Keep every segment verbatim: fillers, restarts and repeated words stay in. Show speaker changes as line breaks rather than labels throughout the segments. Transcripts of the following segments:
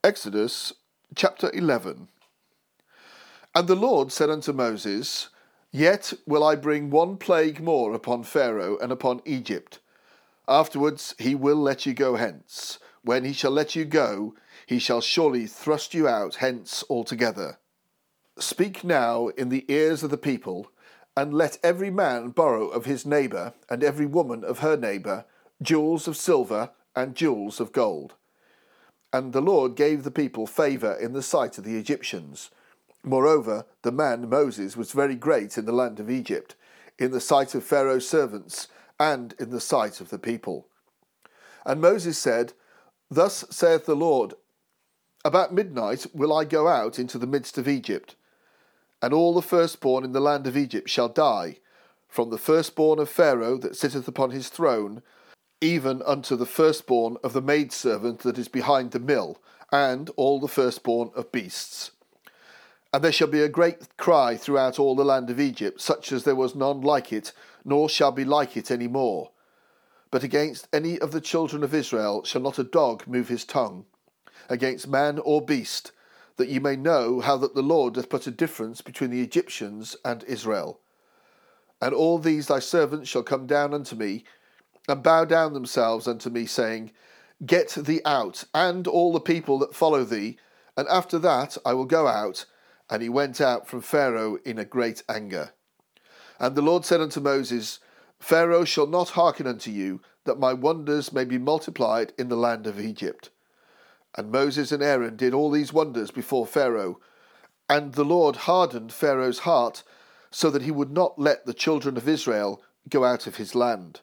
Exodus chapter eleven. And the Lord said unto Moses, Yet will I bring one plague more upon Pharaoh and upon Egypt. Afterwards he will let you go hence. When he shall let you go, he shall surely thrust you out hence altogether. Speak now in the ears of the people, and let every man borrow of his neighbour, and every woman of her neighbour, jewels of silver and jewels of gold. And the Lord gave the people favour in the sight of the Egyptians. Moreover, the man Moses was very great in the land of Egypt, in the sight of Pharaoh's servants, and in the sight of the people. And Moses said, Thus saith the Lord, About midnight will I go out into the midst of Egypt, and all the firstborn in the land of Egypt shall die, from the firstborn of Pharaoh that sitteth upon his throne, even unto the firstborn of the maidservant that is behind the mill, and all the firstborn of beasts. And there shall be a great cry throughout all the land of Egypt, such as there was none like it, nor shall be like it any more. But against any of the children of Israel shall not a dog move his tongue, against man or beast, that ye may know how that the Lord doth put a difference between the Egyptians and Israel. And all these thy servants shall come down unto me, and bow down themselves unto me, saying, Get thee out, and all the people that follow thee, and after that I will go out. And he went out from Pharaoh in a great anger. And the Lord said unto Moses, Pharaoh shall not hearken unto you, that my wonders may be multiplied in the land of Egypt. And Moses and Aaron did all these wonders before Pharaoh. And the Lord hardened Pharaoh's heart, so that he would not let the children of Israel go out of his land.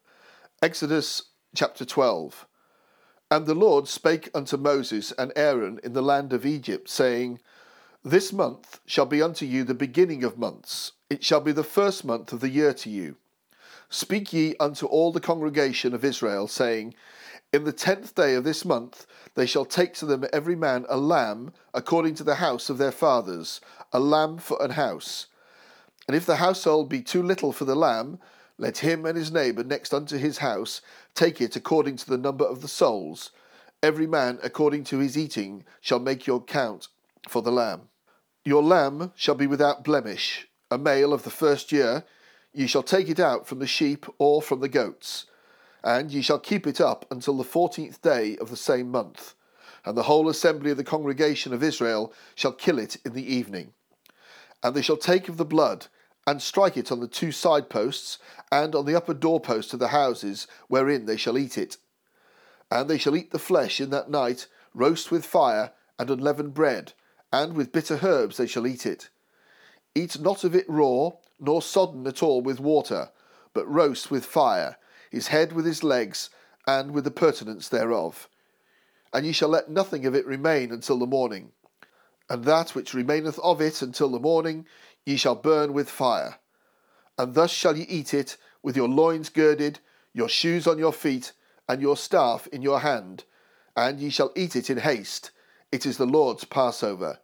Exodus chapter twelve. And the Lord spake unto Moses and Aaron in the land of Egypt, saying, This month shall be unto you the beginning of months. It shall be the first month of the year to you. Speak ye unto all the congregation of Israel, saying, In the tenth day of this month they shall take to them every man a lamb according to the house of their fathers, a lamb for an house. And if the household be too little for the lamb, let him and his neighbour next unto his house take it according to the number of the souls. Every man according to his eating shall make your count for the lamb. Your lamb shall be without blemish, a male of the first year. Ye shall take it out from the sheep or from the goats, and ye shall keep it up until the fourteenth day of the same month. And the whole assembly of the congregation of Israel shall kill it in the evening. And they shall take of the blood, and strike it on the two side posts, and on the upper doorposts of the houses, wherein they shall eat it. And they shall eat the flesh in that night, roast with fire, and unleavened bread, and with bitter herbs they shall eat it. Eat not of it raw, nor sodden at all with water, but roast with fire, his head with his legs, and with the purtenance thereof. And ye shall let nothing of it remain until the morning. And that which remaineth of it until the morning ye shall burn with fire. And thus shall ye eat it, with your loins girded, your shoes on your feet, and your staff in your hand, and ye shall eat it in haste. It is the Lord's Passover.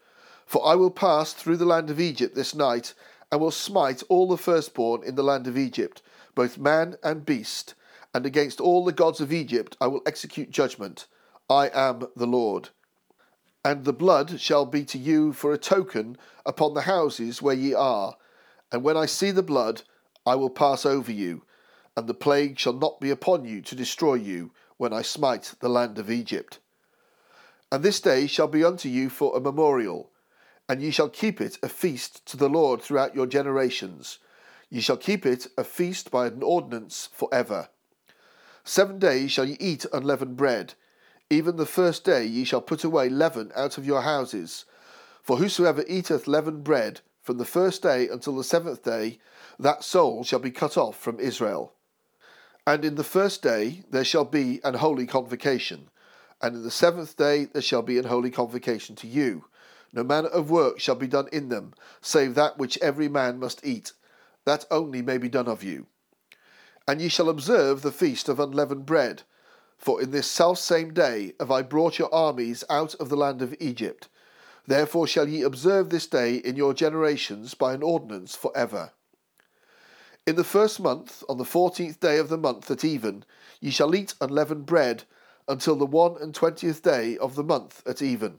For I will pass through the land of Egypt this night, and will smite all the firstborn in the land of Egypt, both man and beast, and against all the gods of Egypt I will execute judgment. I am the Lord. And the blood shall be to you for a token upon the houses where ye are. And when I see the blood, I will pass over you, and the plague shall not be upon you to destroy you, when I smite the land of Egypt. And this day shall be unto you for a memorial, and ye shall keep it a feast to the Lord throughout your generations. Ye shall keep it a feast by an ordinance for ever. Seven days shall ye eat unleavened bread. Even the first day ye shall put away leaven out of your houses. For whosoever eateth leavened bread from the first day until the seventh day, that soul shall be cut off from Israel. And in the first day there shall be an holy convocation, and in the seventh day there shall be an holy convocation to you. No manner of work shall be done in them, save that which every man must eat. That only may be done of you. And ye shall observe the feast of unleavened bread. For in this selfsame day have I brought your armies out of the land of Egypt. Therefore shall ye observe this day in your generations by an ordinance for ever. In the first month, on the fourteenth day of the month at even, ye shall eat unleavened bread. until the one and twentieth day of the month at even.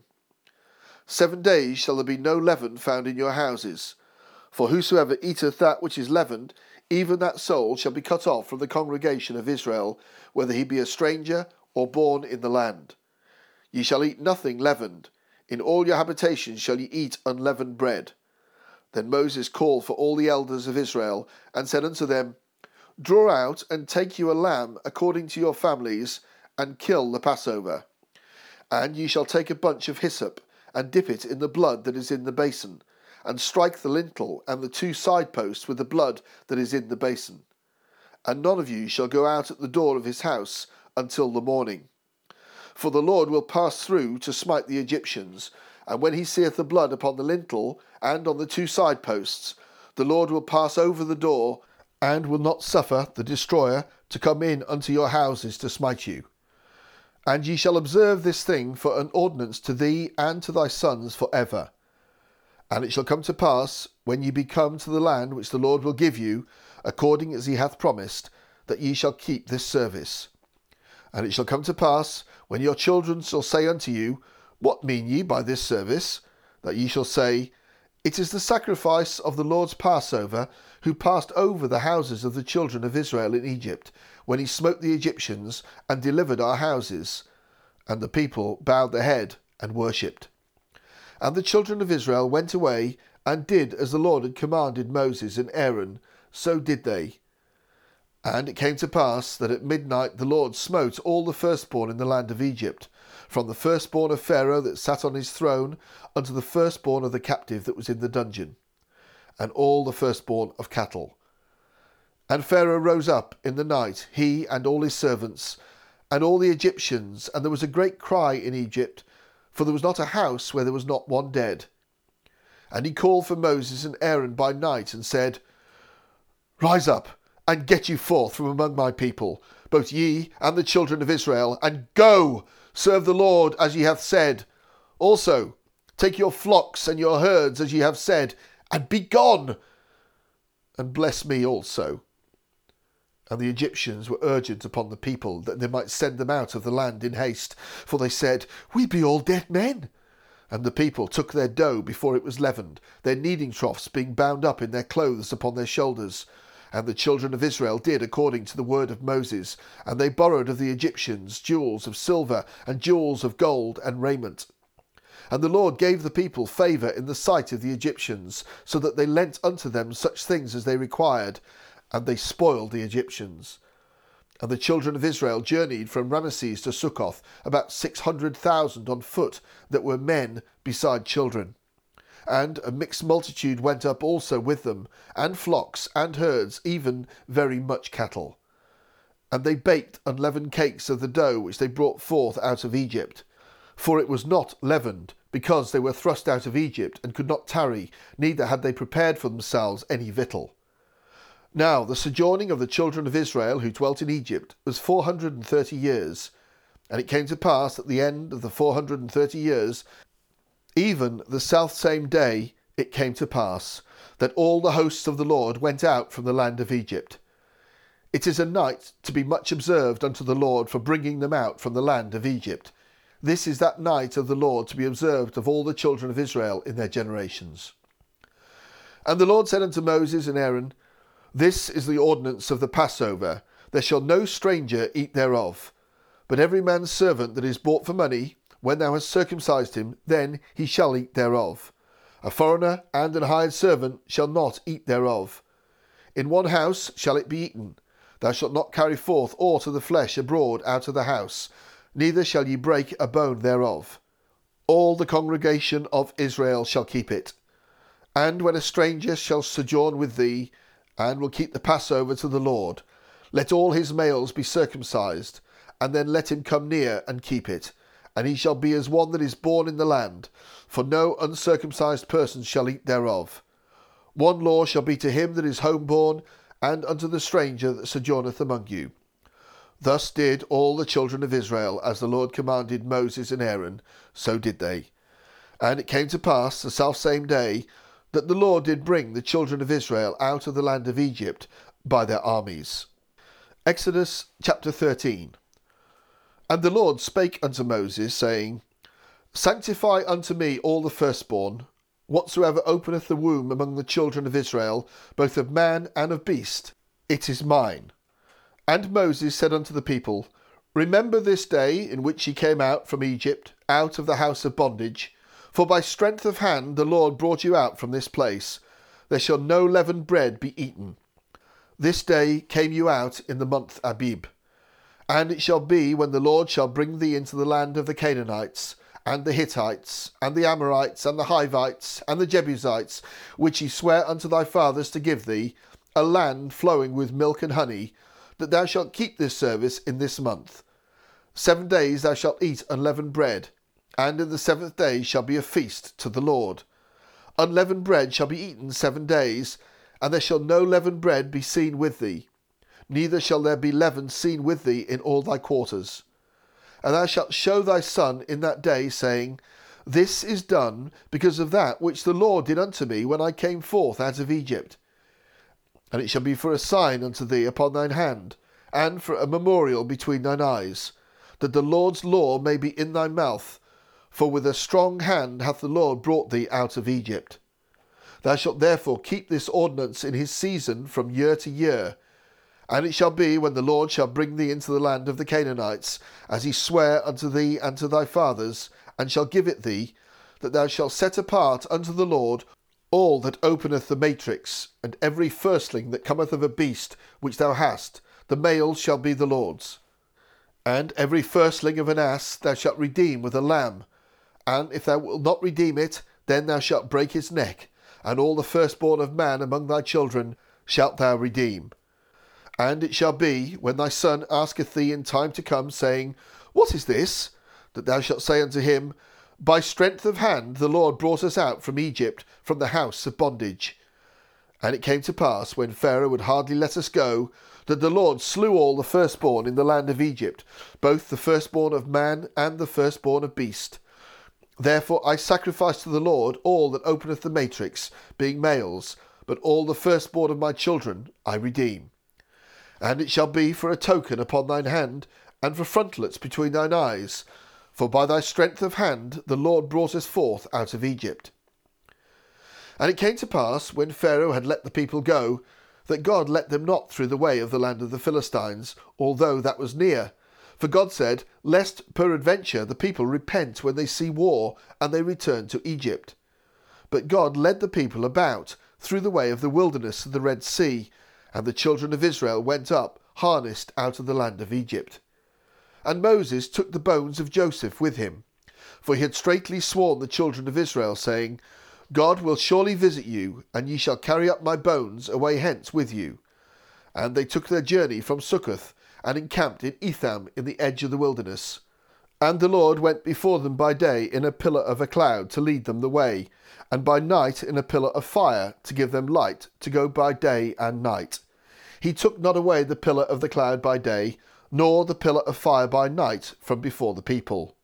Seven days shall there be no leaven found in your houses. For whosoever eateth that which is leavened, even that soul shall be cut off from the congregation of Israel, whether he be a stranger or born in the land. Ye shall eat nothing leavened. In all your habitations shall ye eat unleavened bread. Then Moses called for all the elders of Israel, and said unto them, Draw out and take you a lamb according to your families, and kill the Passover. And ye shall take a bunch of hyssop, and dip it in the blood that is in the basin, and strike the lintel and the two side posts with the blood that is in the basin. And none of you shall go out at the door of his house until the morning. For the Lord will pass through to smite the Egyptians, and when he seeth the blood upon the lintel and on the two side posts, the Lord will pass over the door, and will not suffer the destroyer to come in unto your houses to smite you. And ye shall observe this thing for an ordinance to thee and to thy sons for ever. And it shall come to pass, when ye be come to the land which the Lord will give you, according as he hath promised, that ye shall keep this service. And it shall come to pass, when your children shall say unto you, What mean ye by this service? That ye shall say, It is the sacrifice of the Lord's Passover, who passed over the houses of the children of Israel in Egypt, when he smote the Egyptians, and delivered our houses. And the people bowed their head and worshipped. And the children of Israel went away, and did as the Lord had commanded Moses and Aaron, so did they. And it came to pass that at midnight the Lord smote all the firstborn in the land of Egypt, from the firstborn of Pharaoh that sat on his throne, unto the firstborn of the captive that was in the dungeon, and all the firstborn of cattle. And Pharaoh rose up in the night, he and all his servants, and all the Egyptians, and there was a great cry in Egypt, for there was not a house where there was not one dead. And he called for Moses and Aaron by night, and said, Rise up, and get you forth from among my people, both ye and the children of Israel, and go, serve the Lord as ye hath said. Also, take your flocks and your herds as ye have said, and be gone, and bless me also. And the Egyptians were urgent upon the people, that they might send them out of the land in haste, for they said, We be all dead men. And the people took their dough before it was leavened, their kneading troughs being bound up in their clothes upon their shoulders. And the children of Israel did according to the word of Moses, and they borrowed of the Egyptians jewels of silver, and jewels of gold, and raiment. And the Lord gave the people favour in the sight of the Egyptians, so that they lent unto them such things as they required, and they spoiled the Egyptians. And the children of Israel journeyed from Ramesses to Succoth, about six hundred thousand on foot, that were men beside children. And a mixed multitude went up also with them, and flocks, and herds, even very much cattle. And they baked unleavened cakes of the dough which they brought forth out of Egypt. For it was not leavened, because they were thrust out of Egypt, and could not tarry, neither had they prepared for themselves any victual. Now the sojourning of the children of Israel who dwelt in Egypt was four hundred and thirty years. And it came to pass at the end of the four hundred and thirty years, even the selfsame day it came to pass, that all the hosts of the Lord went out from the land of Egypt. It is a night to be much observed unto the Lord for bringing them out from the land of Egypt. This is that night of the Lord to be observed of all the children of Israel in their generations. And the Lord said unto Moses and Aaron, This is the ordinance of the Passover. There shall no stranger eat thereof. But every man's servant that is bought for money, when thou hast circumcised him, then he shall eat thereof. A foreigner and an hired servant shall not eat thereof. In one house shall it be eaten. Thou shalt not carry forth aught of the flesh abroad out of the house, neither shall ye break a bone thereof. All the congregation of Israel shall keep it. And when a stranger shall sojourn with thee, and will keep the Passover to the Lord, let all his males be circumcised, and then let him come near and keep it. And he shall be as one that is born in the land, for no uncircumcised person shall eat thereof. One law shall be to him that is homeborn, and unto the stranger that sojourneth among you. Thus did all the children of Israel, as the Lord commanded Moses and Aaron, so did they. And it came to pass the selfsame day, that the Lord did bring the children of Israel out of the land of Egypt by their armies. Exodus chapter thirteen. And the Lord spake unto Moses, saying, Sanctify unto me all the firstborn, whatsoever openeth the womb among the children of Israel, both of man and of beast, it is mine. And Moses said unto the people, Remember this day in which ye came out from Egypt, out of the house of bondage, for by strength of hand the Lord brought you out from this place. There shall no leavened bread be eaten. This day came you out in the month Abib. And it shall be, when the Lord shall bring thee into the land of the Canaanites, and the Hittites, and the Amorites, and the Hivites, and the Jebusites, which he sware unto thy fathers to give thee, a land flowing with milk and honey, that thou shalt keep this service in this month. Seven days thou shalt eat unleavened bread, and in the seventh day shall be a feast to the Lord. Unleavened bread shall be eaten seven days, and there shall no leavened bread be seen with thee. Neither shall there be leaven seen with thee in all thy quarters. And thou shalt show thy son in that day, saying, This is done because of that which the Lord did unto me when I came forth out of Egypt. And it shall be for a sign unto thee upon thine hand, and for a memorial between thine eyes, that the Lord's law may be in thy mouth, for with a strong hand hath the Lord brought thee out of Egypt. Thou shalt therefore keep this ordinance in his season from year to year. And it shall be, when the Lord shall bring thee into the land of the Canaanites, as he sware unto thee and to thy fathers, and shall give it thee, that thou shalt set apart unto the Lord all that openeth the matrix, and every firstling that cometh of a beast which thou hast, the males shall be the Lord's. And every firstling of an ass thou shalt redeem with a lamb, and if thou wilt not redeem it, then thou shalt break his neck, and all the firstborn of man among thy children shalt thou redeem. And it shall be, when thy son asketh thee in time to come, saying, What is this? That thou shalt say unto him, By strength of hand the Lord brought us out from Egypt, from the house of bondage. And it came to pass, when Pharaoh would hardly let us go, that the Lord slew all the firstborn in the land of Egypt, both the firstborn of man and the firstborn of beast. Therefore I sacrifice to the Lord all that openeth the matrix, being males, but all the firstborn of my children I redeem. And it shall be for a token upon thine hand, and for frontlets between thine eyes, for by thy strength of hand the Lord brought us forth out of Egypt. And it came to pass, when Pharaoh had let the people go, that God let them not through the way of the land of the Philistines, although that was near. For God said, Lest peradventure the people repent when they see war, and they return to Egypt. But God led the people about through the way of the wilderness of the Red Sea, and the children of Israel went up, harnessed out of the land of Egypt. And Moses took the bones of Joseph with him, for he had straitly sworn the children of Israel, saying, God will surely visit you, and ye shall carry up my bones away hence with you. And they took their journey from Succoth, and encamped in Etham in the edge of the wilderness. And the Lord went before them by day in a pillar of a cloud to lead them the way, and by night in a pillar of fire to give them light to go by day and night. He took not away the pillar of the cloud by day, nor the pillar of fire by night from before the people.